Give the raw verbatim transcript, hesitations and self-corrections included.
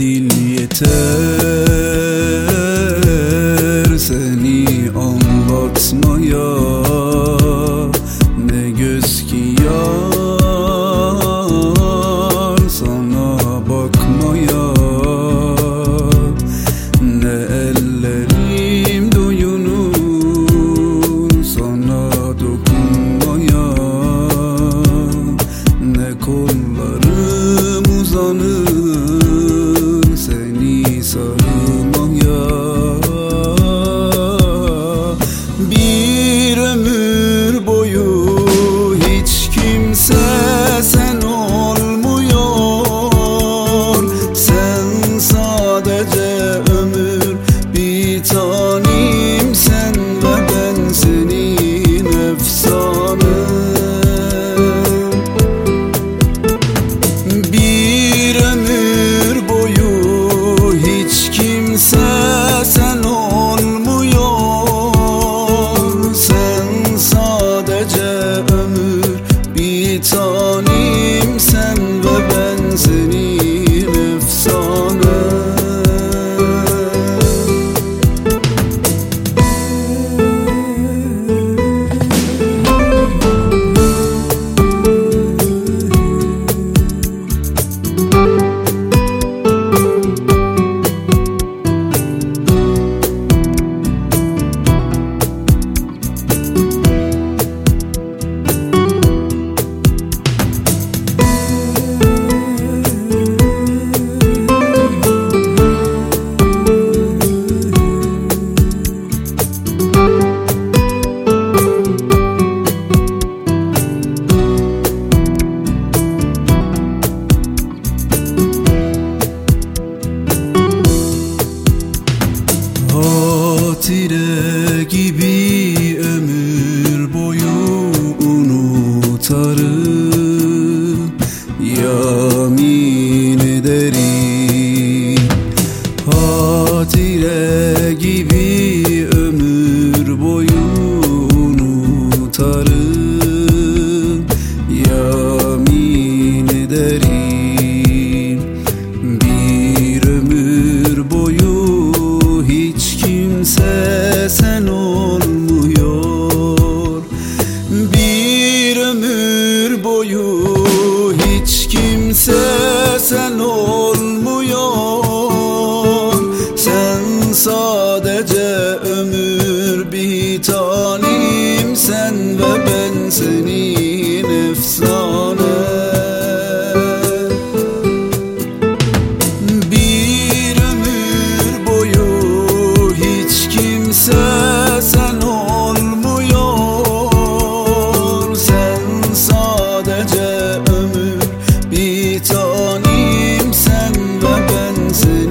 dil yeter seni anlatmaya, ne göz ki yar sana bakmaya, ne ellerim doyunur sana dokunmaya, ne kollarım uzanır seni sarmaya. Bir ömür boyu hiç kimse sen olmuyor, sen sadece ömür bir tanem, sen ve ben senin efsane. Bir ömür boyu hiç kimse sen olmuyor, sen sadece ömür bir tanem, sen ve ben senin efsane. Hatire gibi ömür boyu unutarım, yamin ederim. Hatire gibi ömür boyu unutarım, yamin ederim. Bir ömür boyu hiç kimse sen olmuyor, bir ömür boyu hiç kimse sen olmuyor, sen sadece ömür bir tanem, sen ve ben senin efsane. Bir ömür boyu hiç kimse sen olmuyor, sen sadece ömür bir tanem, sen ve ben senin.